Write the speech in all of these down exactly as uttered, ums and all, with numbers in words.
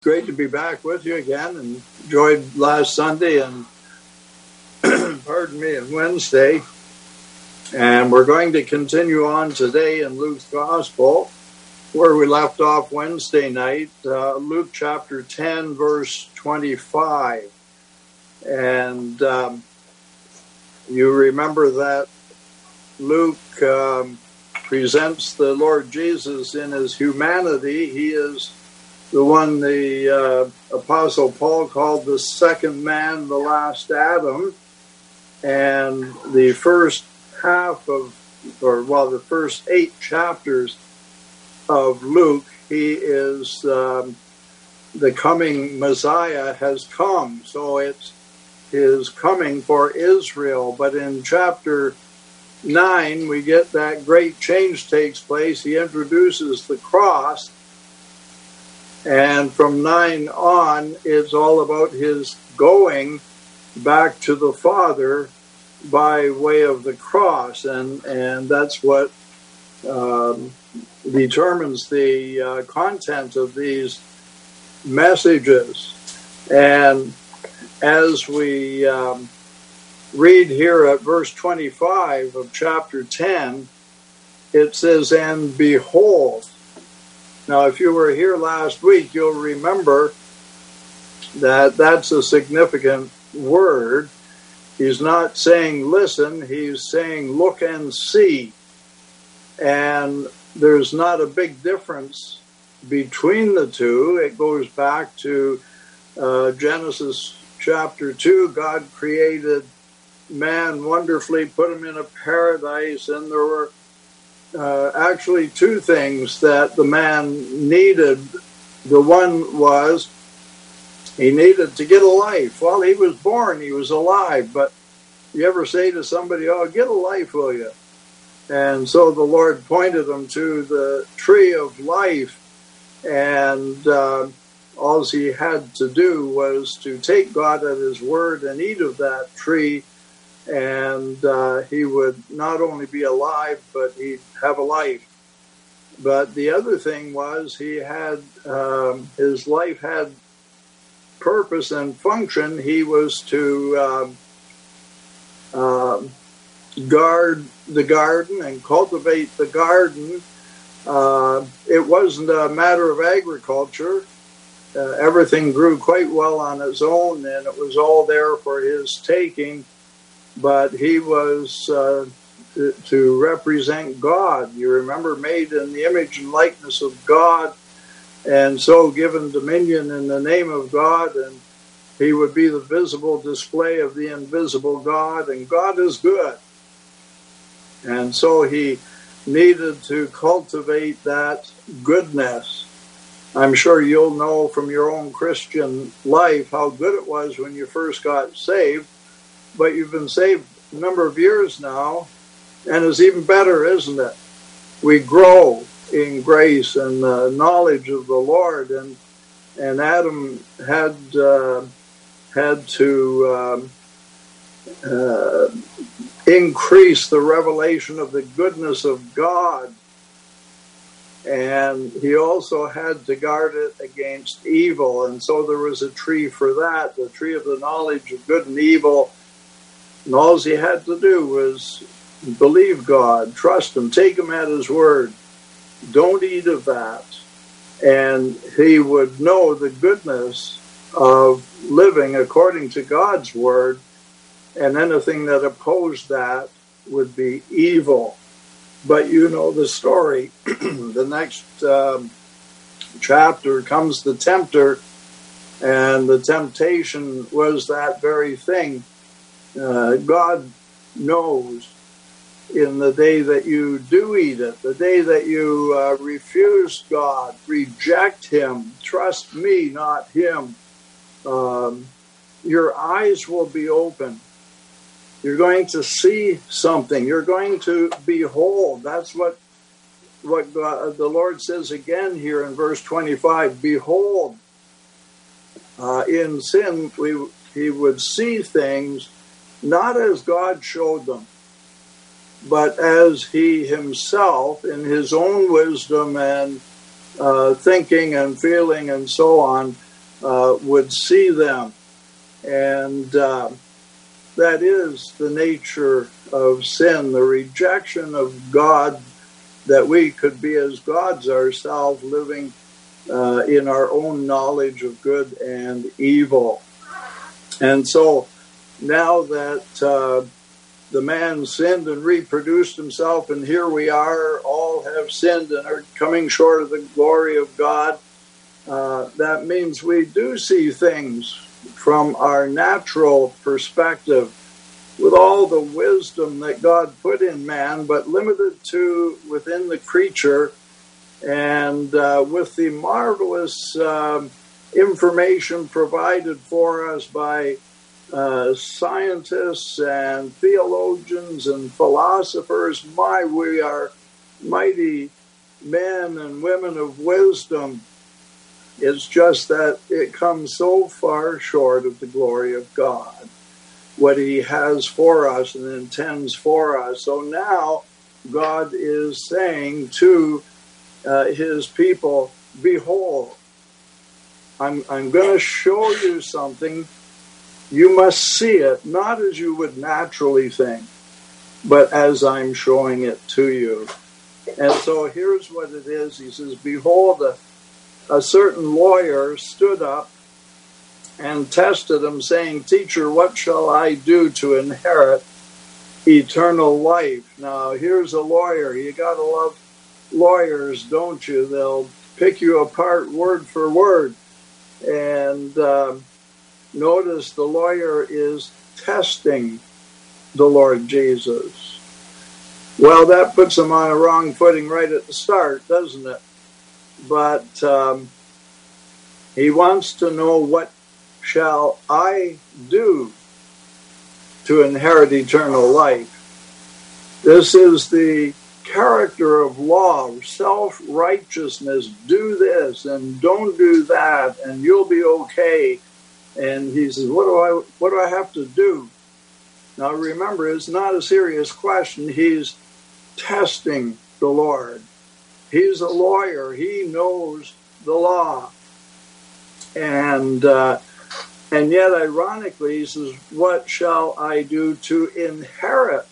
Great to be back with you again, and enjoyed last Sunday and pardon me, and Wednesday. And we're going to continue on today in Luke's Gospel, where we left off Wednesday night, uh, Luke chapter ten, verse twenty-five. And um, you remember that Luke um, presents the Lord Jesus in his humanity. He is the one the uh, Apostle Paul called the second man, the last Adam. And the first half of, or well, the first eight chapters of Luke, he is um, the coming Messiah has come. So it's his coming for Israel. But in chapter nine, we get that great change takes place. He introduces the cross. And from nine on, it's all about his going back to the Father by way of the cross. And, and that's what um, determines the uh, content of these messages. And as we um, read here at verse twenty-five of chapter ten, it says, "And behold." Now, if you were here last week, you'll remember that that's a significant word. He's not saying listen, he's saying look and see. And there's not a big difference between the two. It goes back to uh, Genesis chapter two. God created man wonderfully, put him in a paradise, and there were Uh, actually two things that the man needed. The one was he needed to get a life. Well, he was born, he was alive, but you ever say to somebody, oh, get a life, will you? And so the Lord pointed him to the tree of life, and uh, all he had to do was to take God at his word and eat of that tree, and uh, he would not only be alive, but he'd have a life. But the other thing was he had, um, his life had purpose and function. He was to um, uh, guard the garden and cultivate the garden. Uh, it wasn't a matter of agriculture. Uh, everything grew quite well on its own, and it was all there for his taking. But he was uh, to, to represent God. You remember, made in the image and likeness of God, and so given dominion in the name of God, and he would be the visible display of the invisible God, and God is good. And so he needed to cultivate that goodness. I'm sure you'll know from your own Christian life how good it was when you first got saved. But you've been saved a number of years now, and it's even better, isn't it? We grow in grace and uh, knowledge of the Lord, and and Adam had uh, had to um, uh, increase the revelation of the goodness of God, and he also had to guard it against evil. And so there was a tree for that, the tree of the knowledge of good and evil. And all he had to do was believe God, trust him, take him at his word. Don't eat of that. And he would know the goodness of living according to God's word, and anything that opposed that would be evil. But you know the story. The next um, chapter comes the tempter, and the temptation was that very thing. Uh, God knows in the day that you do eat it, the day that you uh, refuse God, reject him, trust me, not him, um, your eyes will be open. You're going to see something. You're going to behold. That's what what God, the Lord says again here in verse twenty-five. Behold, uh, in sin, we he would see things not as God showed them, but as he himself, in his own wisdom and uh, thinking and feeling and so on, uh, would see them. And uh, that is the nature of sin, the rejection of God, that we could be as gods ourselves, living uh, in our own knowledge of good and evil. And so now that uh, the man sinned and reproduced himself, and here we are, all have sinned and are coming short of the glory of God, uh, that means we do see things from our natural perspective, with all the wisdom that God put in man, but limited to within the creature, and uh, with the marvelous uh, information provided for us by uh, scientists and theologians and philosophers. My, we are mighty men and women of wisdom. It's just that it comes so far short of the glory of God, what he has for us and intends for us. So now God is saying to uh, his people, behold, I'm, I'm going to show you something. You must see it, not as you would naturally think, but as I'm showing it to you. And so here's what it is. He says, behold, a, a certain lawyer stood up and tested him, saying, Teacher, what shall I do to inherit eternal life? Now, here's a lawyer. You got to love lawyers, don't you? They'll pick you apart word for word. And uh, notice the lawyer is testing the Lord Jesus. Well, that puts him on a wrong footing right at the start, doesn't it? But um, he wants to know, what shall I do to inherit eternal life? This is the character of law, self-righteousness. Do this and don't do that, and you'll be okay. And he says, what do I, what do I have to do? Now remember, it's not a serious question. He's testing the Lord. He's a lawyer. He knows the law. And uh, and yet, ironically, he says, what shall I do to inherit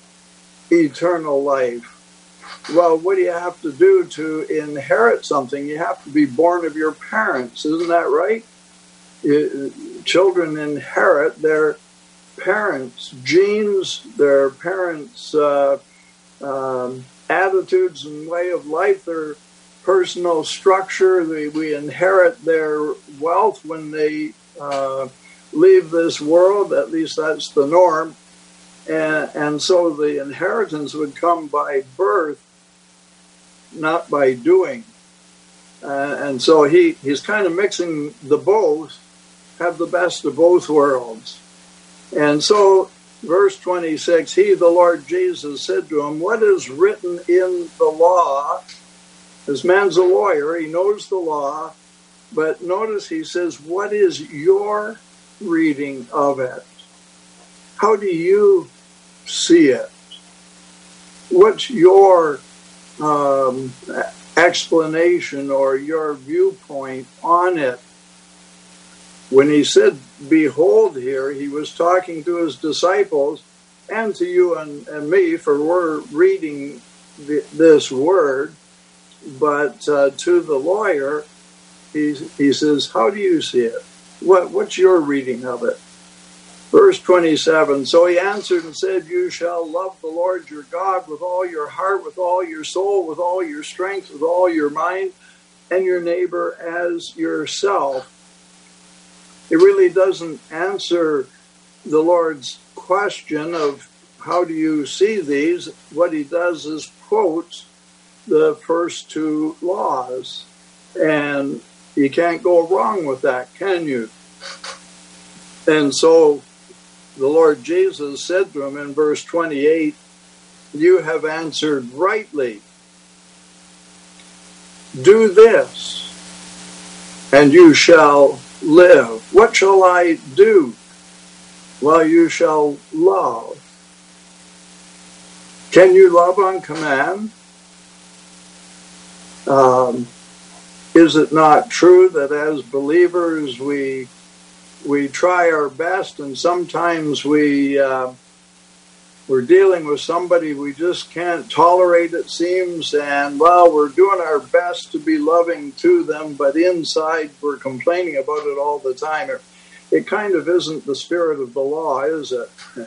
eternal life? Well, what do you have to do to inherit something? You have to be born of your parents. Isn't that right? You, children inherit their parents' genes, their parents' uh, um, attitudes and way of life, their personal structure. They, we inherit their wealth when they uh, leave this world. At least that's the norm. And, and so the inheritance would come by birth, not by doing. Uh, and so he, he's kind of mixing the both, have the best of both worlds. And so, verse twenty-six, he, the Lord Jesus, said to him, what is written in the law? This man's a lawyer, he knows the law, but notice he says, what is your reading of it? How do you see it? What's your um, explanation or your viewpoint on it? When he said, behold here, he was talking to his disciples and to you and, and me, for we're reading the, this word. But uh, to the lawyer, he, he says, how do you see it? What, what's your reading of it? Verse twenty-seven, so he answered and said, you shall love the Lord your God with all your heart, with all your soul, with all your strength, with all your mind, and your neighbor as yourself. It really doesn't answer the Lord's question of how do you see these. What he does is quotes the first two laws. And you can't go wrong with that, can you? And so the Lord Jesus said to him in verse twenty-eight, you have answered rightly. Do this, and you shall live. What shall I do? Well, you shall love. Can you love on command? Um, is it not true that as believers we we try our best, and sometimes we uh, we're dealing with somebody we just can't tolerate, it seems, and well, we're doing our best to be loving to them, but inside we're complaining about it all the time. It, it kind of isn't the spirit of the law, is it?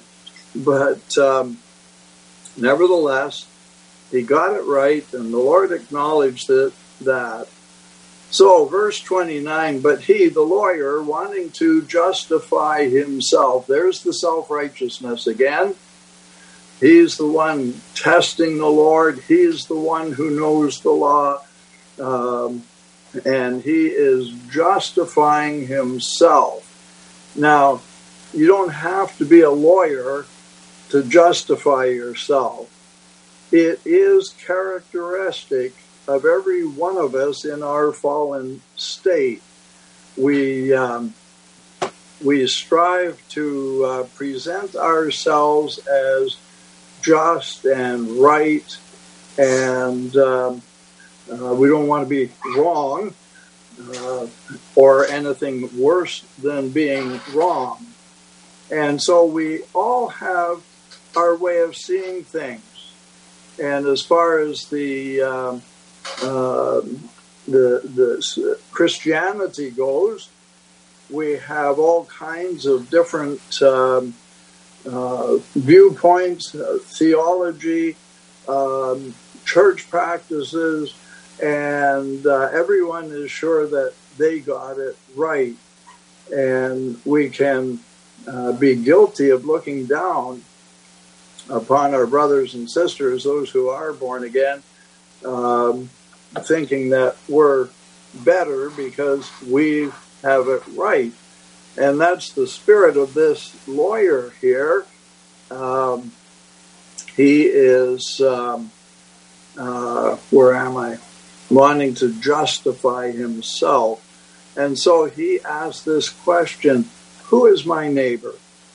But um, nevertheless, he got it right, and the Lord acknowledged it, that. So, verse twenty-nine, but he, the lawyer, wanting to justify himself, there's the self-righteousness again. He's the one testing the Lord. He's the one who knows the law. Um, and he is justifying himself. Now, you don't have to be a lawyer to justify yourself. It is characteristic of every one of us in our fallen state. We um, we strive to uh, present ourselves as just and right, and um, uh, we don't want to be wrong uh, or anything worse than being wrong. And so we all have our way of seeing things. And as far as the um, uh, the the Christianity goes, we have all kinds of different um, uh, viewpoints, uh, theology, um, church practices, and uh, everyone is sure that they got it right. And we can uh, be guilty of looking down upon our brothers and sisters, those who are born again, um, thinking that we're better because we have it right. And that's the spirit of this lawyer here. Um, he is, um, uh, where am I? Wanting to justify himself. And so he asked this question, who is my neighbor?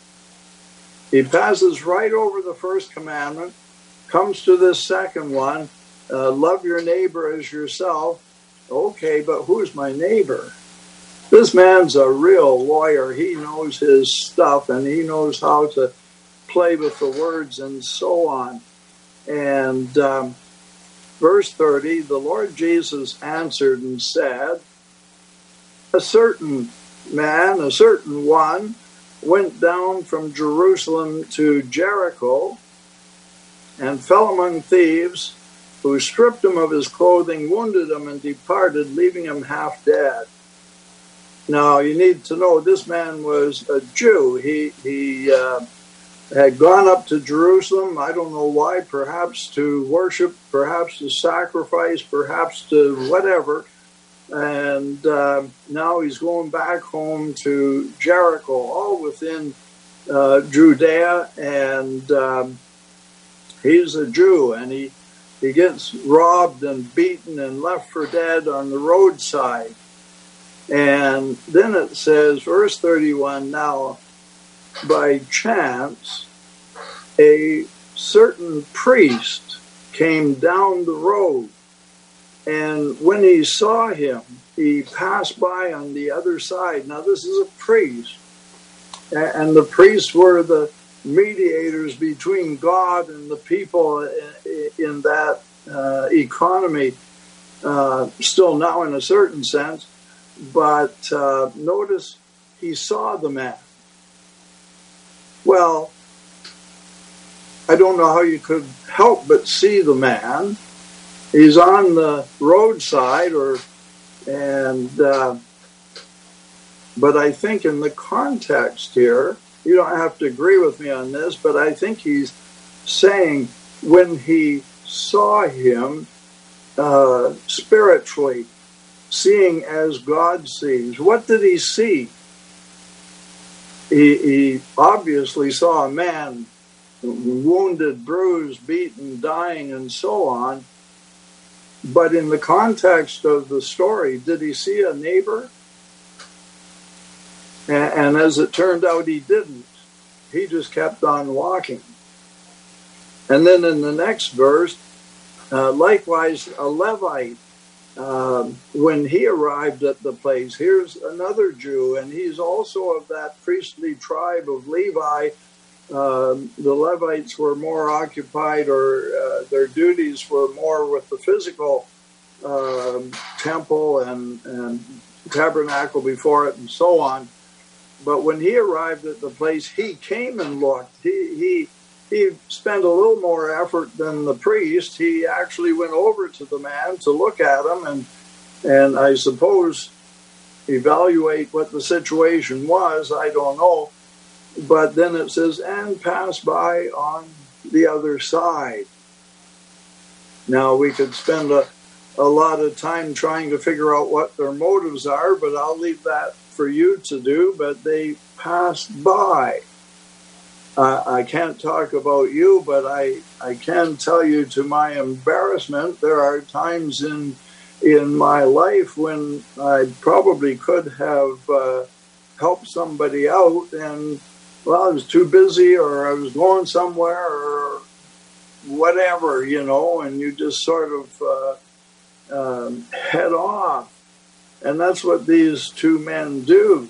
He passes right over the first commandment, comes to this second one, uh, love your neighbor as yourself. Okay, but who's my neighbor? This man's a real lawyer. He knows his stuff, and he knows how to play with the words and so on. And um, verse thirty, the Lord Jesus answered and said, a certain man, a certain one, went down from Jerusalem to Jericho and fell among thieves, who stripped him of his clothing, wounded him, and departed, leaving him half dead. Now, you need to know this man was a Jew. He he uh, had gone up to Jerusalem, I don't know why, perhaps to worship, perhaps to sacrifice, perhaps to whatever. And uh, now he's going back home to Jericho, all within uh, Judea, and um, he's a Jew, and he, he gets robbed and beaten and left for dead on the roadside. And then it says, verse thirty-one, now by chance a certain priest came down the road, and when he saw him, he passed by on the other side. Now, this is a priest. And the priests were the mediators between God and the people in that uh, economy, uh, still now in a certain sense. But uh, notice he saw the man. Well, I don't know how you could help but see the man. He's on the roadside, or and uh, but I think in the context here, you don't have to agree with me on this, but I think he's saying when he saw him uh, spiritually, seeing as God sees. What did he see? He, he obviously saw a man wounded, bruised, beaten, dying, and so on. But in the context of the story, did he see a neighbor? And, and as it turned out, he didn't. He just kept on walking. And then in the next verse, uh, likewise, a Levite Um, when he arrived at the place, here's another Jew, and he's also of that priestly tribe of Levi. Um, the Levites were more occupied, or uh, their duties were more with the physical um, temple and, and tabernacle before it and so on. But when he arrived at the place, he came and looked. He, he, he spent a little more effort than the priest. He actually went over to the man to look at him and, and I suppose evaluate what the situation was. I don't know. But then it says, and pass by on the other side. Now, we could spend a, a lot of time trying to figure out what their motives are, but I'll leave that for you to do. But they passed by. Uh, I can't talk about you, but I, I can tell you, to my embarrassment, there are times in in my life when I probably could have uh, helped somebody out, and well, I was too busy, or I was going somewhere, or whatever, you know, and you just sort of uh, um, head off. And that's what these two men do.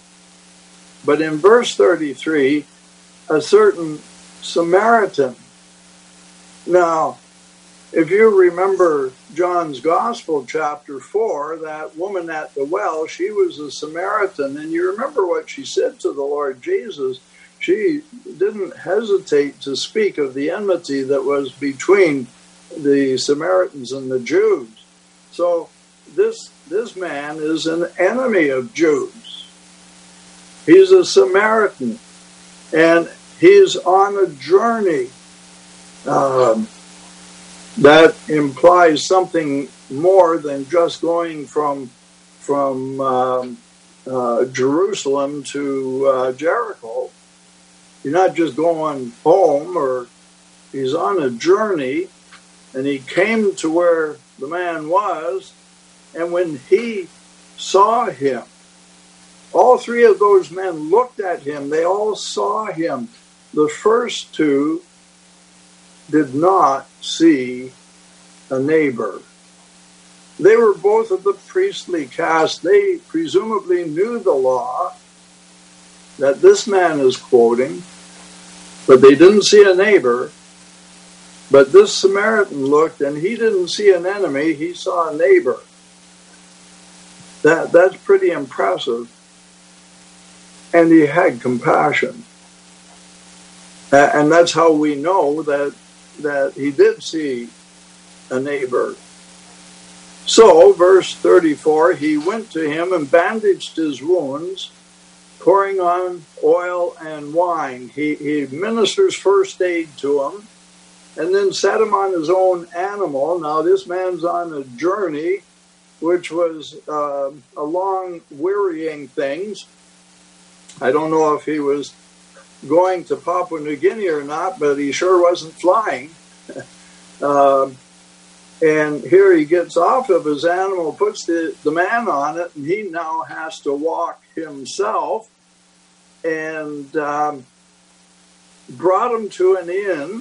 But in verse thirty-three, a certain Samaritan. Now, if you remember John's Gospel, chapter four, that woman at the well, she was a Samaritan. And you remember what she said to the Lord Jesus. She didn't hesitate to speak of the enmity that was between the Samaritans and the Jews. So this, this man is an enemy of Jews. He's a Samaritan, and he's on a journey. Um, that implies something more than just going from from um, uh, Jerusalem to uh, Jericho. You're not just going home, or he's on a journey, and he came to where the man was, and when he saw him, all three of those men looked at him. They all saw him. The first two did not see a neighbor. They were both of the priestly caste. They presumably knew the law that this man is quoting, but they didn't see a neighbor. But this Samaritan looked, and he didn't see an enemy. He saw a neighbor. That, that's pretty impressive. And he had compassion. And that's how we know that that he did see a neighbor. So, verse thirty-four, he went to him and bandaged his wounds, pouring on oil and wine. He, he ministers first aid to him, and then set him on his own animal. Now, this man's on a journey, which was uh, a long, wearying things. I don't know if he was going to Papua New Guinea or not, but he sure wasn't flying. uh, and here he gets off of his animal, puts the, the man on it, and he now has to walk himself, and um, brought him to an inn,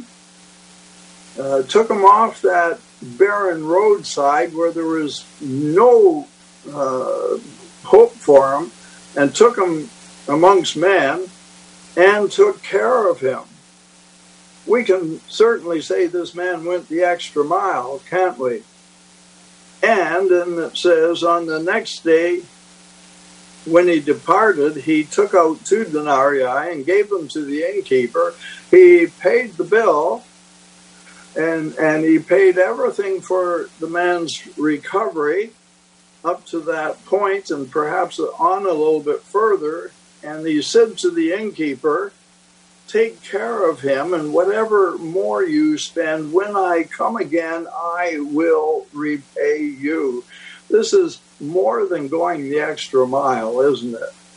uh, took him off that barren roadside where there was no uh, hope for him, and took him amongst men, and took care of him. We can certainly say this man went the extra mile, can't we? And then it says, on the next day, when he departed, he took out two denarii and gave them to the innkeeper. He paid the bill, and, and he paid everything for the man's recovery up to that point, and perhaps on a little bit further. And he said to the innkeeper, take care of him, and whatever more you spend, when I come again, I will repay you. This is more than going the extra mile, isn't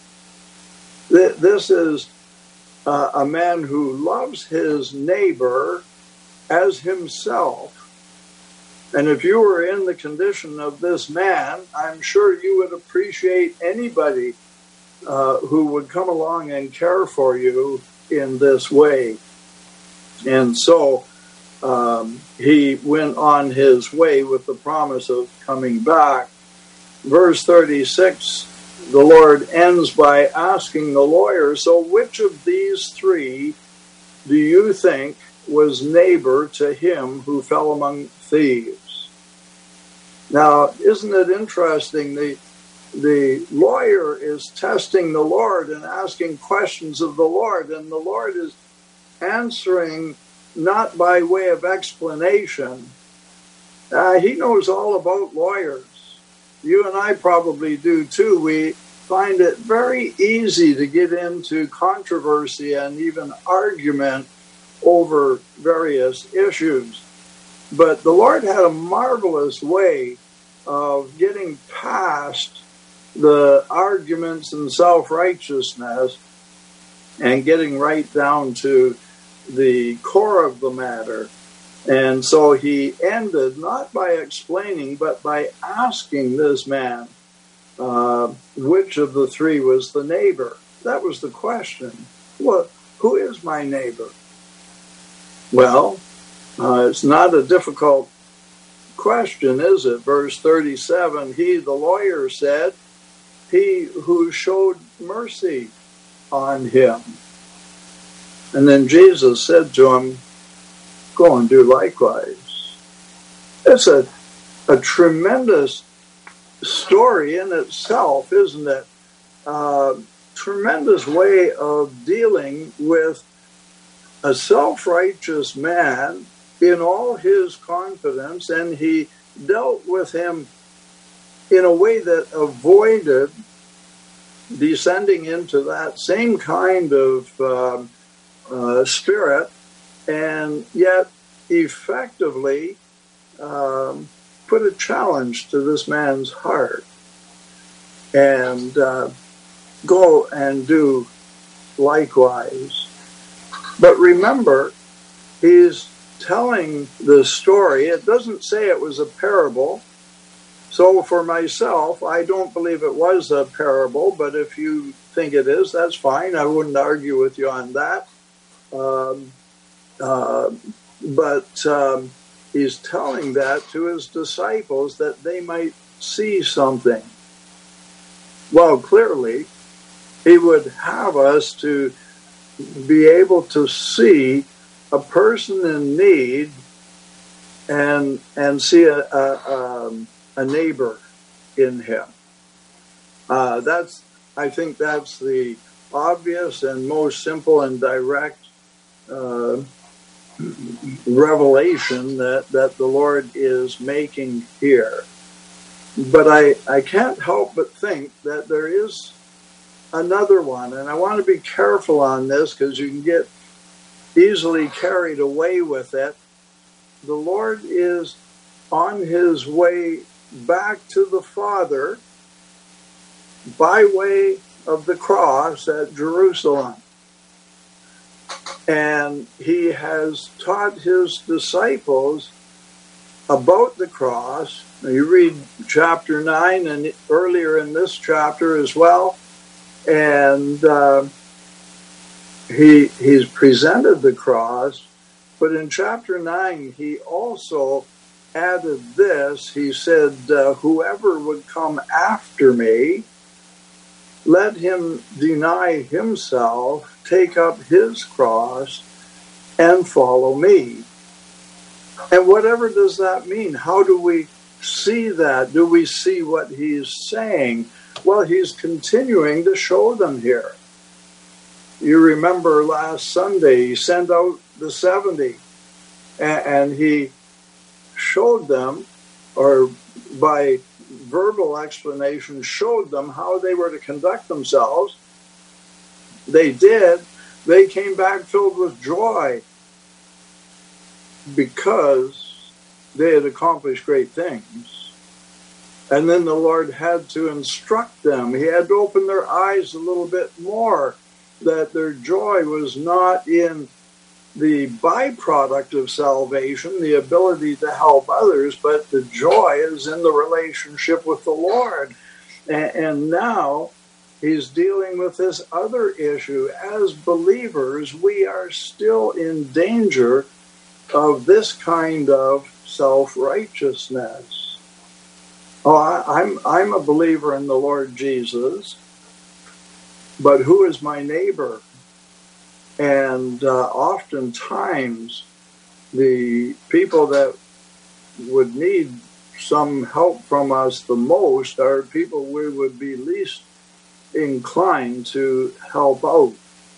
it? This is a man who loves his neighbor as himself. And if you were in the condition of this man, I'm sure you would appreciate anybody Uh, who would come along and care for you in this way. And so um, he went on his way with the promise of coming back. Verse thirty-six, the Lord ends by asking the lawyer, so which of these three do you think was neighbor to him who fell among thieves? Now, isn't it interesting? The, the lawyer is testing the Lord and asking questions of the Lord, and the Lord is answering not by way of explanation. Uh, he knows all about lawyers. You and I probably do too. We find it very easy to get into controversy and even argument over various issues. But the Lord had a marvelous way of getting past the arguments and self-righteousness and getting right down to the core of the matter. And so he ended not by explaining, but by asking this man, uh, which of the three was the neighbor? That was the question. Well, who is my neighbor? Well, uh, it's not a difficult question, is it? Verse thirty-seven, he, the lawyer, said, he who showed mercy on him. And then Jesus said to him, go and do likewise. It's a, a tremendous story in itself, isn't it? Uh, tremendous way of dealing with a self-righteous man in all his confidence, and he dealt with him in a way that avoided descending into that same kind of um, uh, spirit, and yet effectively um, put a challenge to this man's heart, and uh, go and do likewise. But remember, he's telling the story. It doesn't say it was a parable. So for myself, I don't believe it was a parable, but if you think it is, that's fine. I wouldn't argue with you on that. Um, Uh, but um, he's telling that to his disciples that they might see something. Well, clearly, he would have us to be able to see a person in need and and see a, a, um, a neighbor in him. Uh, that's I think that's the obvious and most simple and direct uh, revelation that, that the Lord is making here. But I, I can't help but think that there is another one, and I want to be careful on this because you can get easily carried away with it. The Lord is on his way back to the Father by way of the cross at Jerusalem. And he has taught his disciples about the cross. Now you read chapter nine and earlier in this chapter as well. And uh, he he's presented the cross. But in chapter nine, he also added this. He said, uh, whoever would come after me, let him deny himself, take up his cross, and follow me. And whatever does that mean? How do we see that? Do we see what he's saying? Well, he's continuing to show them here. You remember last Sunday, he sent out the seventy, and he showed them, or by verbal explanation, showed them how they were to conduct themselves. They did. They came back filled with joy because they had accomplished great things. And then the Lord had to instruct them. He had to open their eyes a little bit more, that their joy was not in the byproduct of salvation, the ability to help others, but the joy is in the relationship with the Lord. And now he's dealing with this other issue. As believers, we are still in danger of this kind of self-righteousness. Oh, I, I'm I'm a believer in the Lord Jesus, but who is my neighbor? And uh, oftentimes, the people that would need some help from us the most are people we would be least inclined to help out.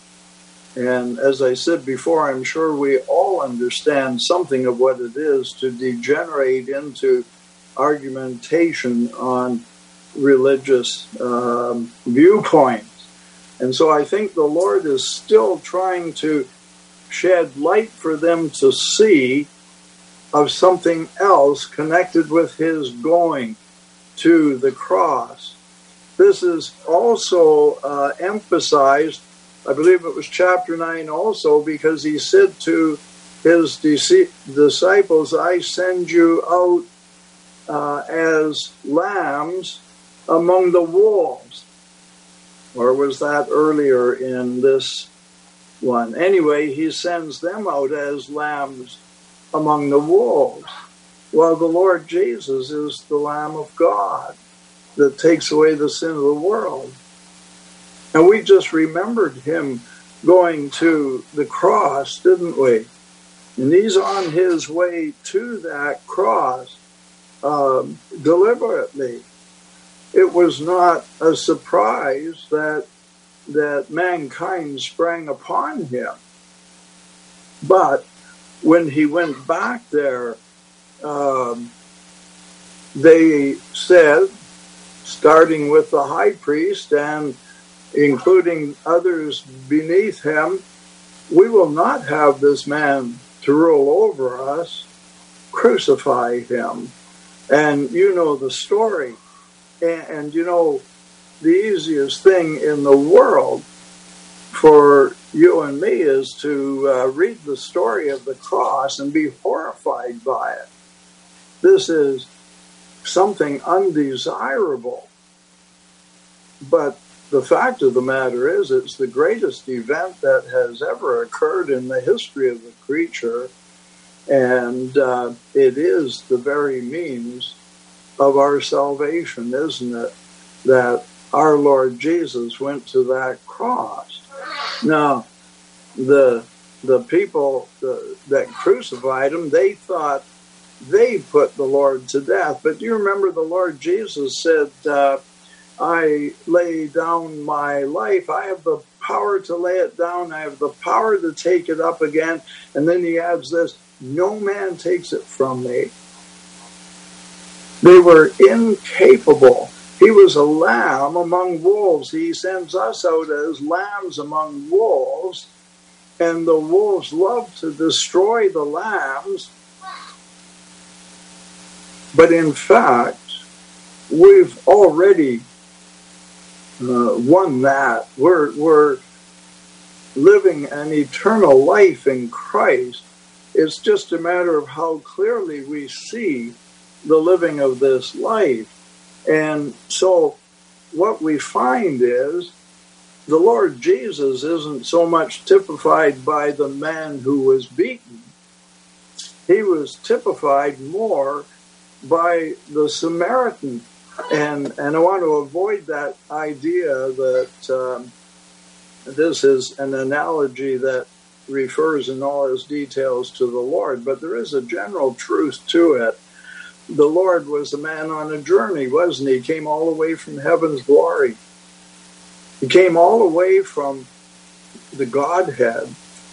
And as I said before, I'm sure we all understand something of what it is to degenerate into argumentation on religious um, viewpoints. And so I think the Lord is still trying to shed light for them to see of something else connected with his going to the cross. This is also uh, emphasized, I believe it was chapter nine also, because he said to his disciples, I send you out uh, as lambs among the wolves. Or was that earlier in this one? Anyway, he sends them out as lambs among the wolves. Well, the Lord Jesus is the Lamb of God that takes away the sin of the world. And we just remembered him going to the cross, didn't we? And he's on his way to that cross um, deliberately. It was not a surprise that that mankind sprang upon him. But when he went back there, um, they said, starting with the high priest and including others beneath him, we will not have this man to rule over us. Crucify him. And you know the story. And, and you know, the easiest thing in the world for you and me is to uh, read the story of the cross and be horrified by it. This is something undesirable. But the fact of the matter is, it's the greatest event that has ever occurred in the history of the creature, and uh, it is the very means of our salvation, isn't it? That our Lord Jesus went to that cross. Now, the the people the, that crucified him, they thought they put the Lord to death. But do you remember the Lord Jesus said, uh, I lay down my life. I have the power to lay it down. I have the power to take it up again. And then he adds this, no man takes it from me. They were incapable. He was a lamb among wolves. He sends us out as lambs among wolves. And the wolves love to destroy the lambs. But in fact, we've already uh, won that. We're, we're living an eternal life in Christ. It's just a matter of how clearly we see the living of this life. And so what we find is the Lord Jesus isn't so much typified by the man who was beaten. He was typified more by the Samaritan. And, and I want to avoid that idea that um, this is an analogy that refers in all its details to the Lord, but there is a general truth to it. The Lord was a man on a journey, wasn't he? He came all the way from heaven's glory. He came all the way from the Godhead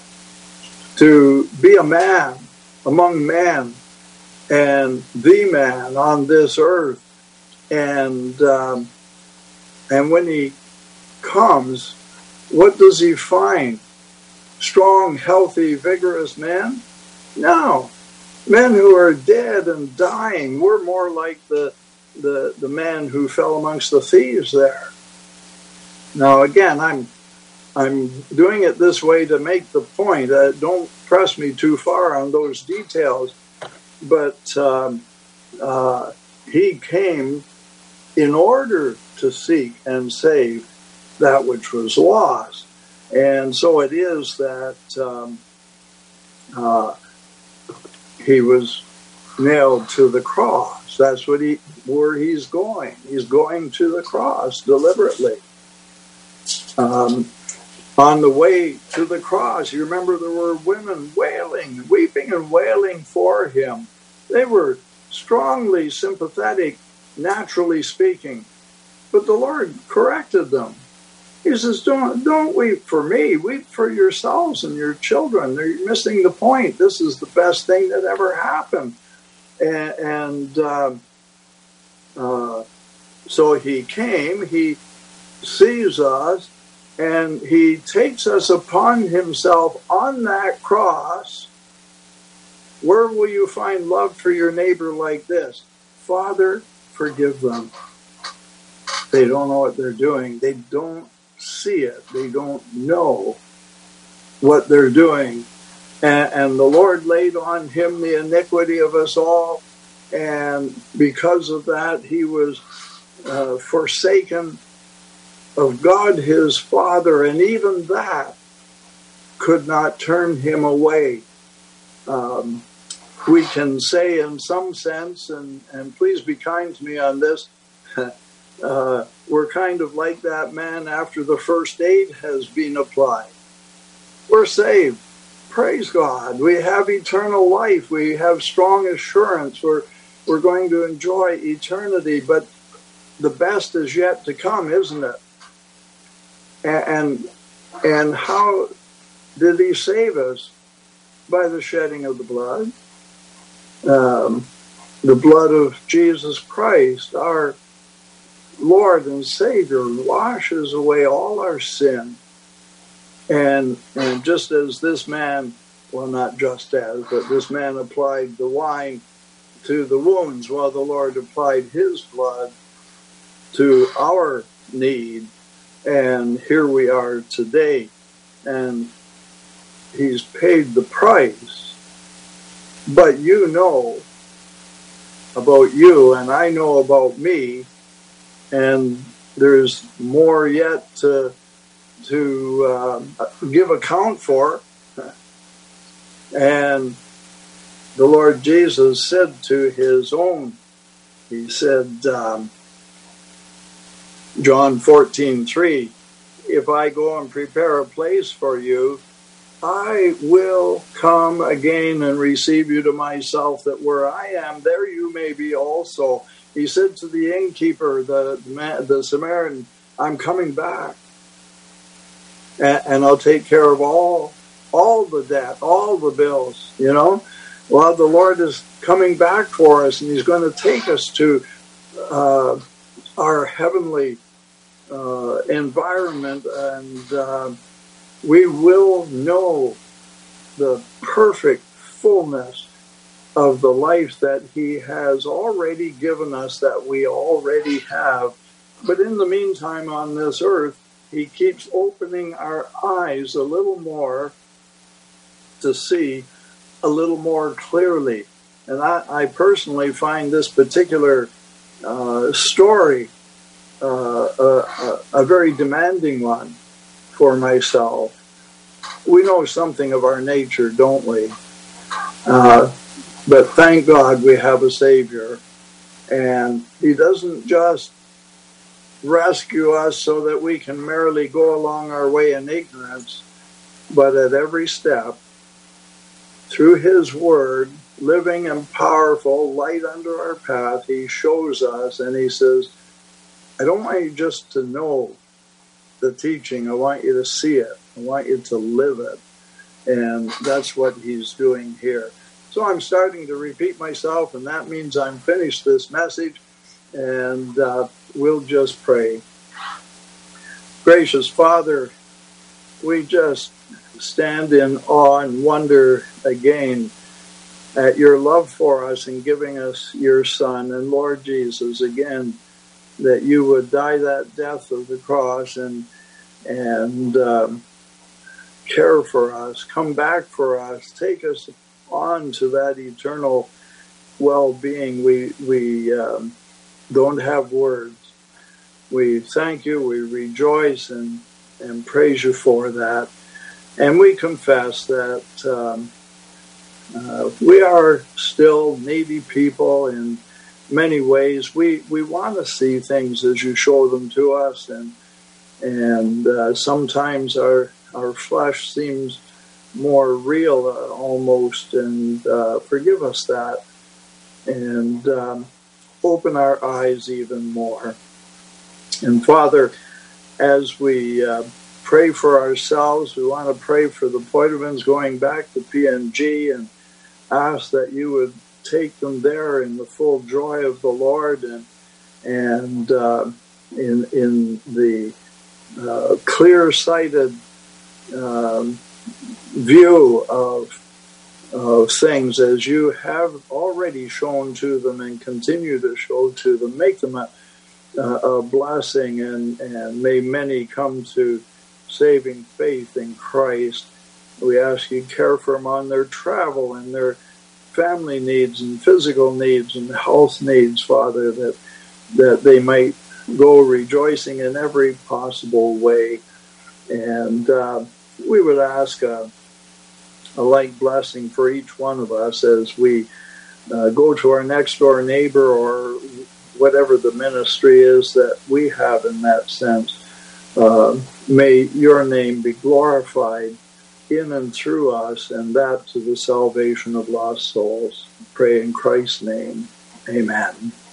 to be a man among men and the man on this earth. And um, and when he comes, what does he find? Strong, healthy, vigorous men? No. Men who are dead and dying. We're more like the, the, the man who fell amongst the thieves there. Now, again, I'm I'm doing it this way to make the point. Uh, don't press me too far on those details. But um, uh, he came in order to seek and save that which was lost. And so it is that um, uh, he was nailed to the cross. That's what he, where he's going. He's going to the cross deliberately. Um, on the way to the cross, you remember there were women wailing, weeping and wailing for him. They were strongly sympathetic, naturally speaking. But the Lord corrected them. He says, don't, don't weep for me. Weep for yourselves and your children. They're missing the point. This is the best thing that ever happened. And, and uh, uh, so he came, he sees us, and he takes us upon himself on that cross. Where will you find love for your neighbor like this? Father, forgive them. They don't know what they're doing. They don't see it. They don't know what they're doing. And, and the Lord laid on him the iniquity of us all. And because of that, he was uh, forsaken of God his Father. And even that could not turn him away. Um, we can say in some sense, and, and please be kind to me on this, Uh, we're kind of like that man after the first aid has been applied. We're saved. Praise God. We have eternal life. We have strong assurance. We're, we're going to enjoy eternity, but the best is yet to come, isn't it? And, and how did he save us? By the shedding of the blood. Um, the blood of Jesus Christ, our Lord and Savior, washes away all our sin. And, and just as this man, well, not just as, but this man applied the wine to the wounds while the Lord applied his blood to our need. And here we are today. And he's paid the price. But you know about you, and I know about me. And there's more yet to, to uh, give account for. And the Lord Jesus said to his own, he said, um, John fourteen three, if I go and prepare a place for you, I will come again and receive you to myself, that where I am, there you may be also. He said to the innkeeper, the, the, the Samaritan, I'm coming back. And, and I'll take care of all, all the debt, all the bills, you know. Well, the Lord is coming back for us, and he's going to take us to uh, our heavenly uh, environment, and uh, we will know the perfect fullness of the life that he has already given us, that we already have. But in the meantime, on this earth, he keeps opening our eyes a little more to see a little more clearly. And I, I personally find this particular uh, story uh, a, a very demanding one for myself. We know something of our nature, don't we? Uh, But thank God we have a Savior, and he doesn't just rescue us so that we can merely go along our way in ignorance, but at every step, through his word, living and powerful, light under our path, he shows us, and he says, I don't want you just to know the teaching, I want you to see it, I want you to live it, and that's what he's doing here. So I'm starting to repeat myself, and that means I'm finished this message, and uh, we'll just pray. Gracious Father, we just stand in awe and wonder again at your love for us in giving us your Son. And Lord Jesus, again, that you would die that death of the cross and, and um, care for us, come back for us, take us on to that eternal well-being. We we um, don't have words. We thank you, we rejoice and, and praise you for that. And we confess that um, Uh, we are still needy people in many ways. We we want to see things as you show them to us, and and uh, sometimes our our flesh seems more real, uh, almost. And uh, forgive us that, and um, open our eyes even more. And Father, as we uh, pray for ourselves, we want to pray for the Poitevins going back to P N G, and ask that you would take them there in the full joy of the Lord, and and uh, in in the uh, clear-sighted um, view of of things as you have already shown to them and continue to show to them. Make them a, a blessing, and, and may many come to saving faith in Christ. We ask you care for them on their travel and their family needs and physical needs and health needs, Father, that that they might go rejoicing in every possible way. And uh, we would ask a, a like blessing for each one of us as we uh, go to our next door neighbor, or whatever the ministry is that we have in that sense. Uh, may your name be glorified in and through us, and that to the salvation of lost souls. Pray in Christ's name. Amen.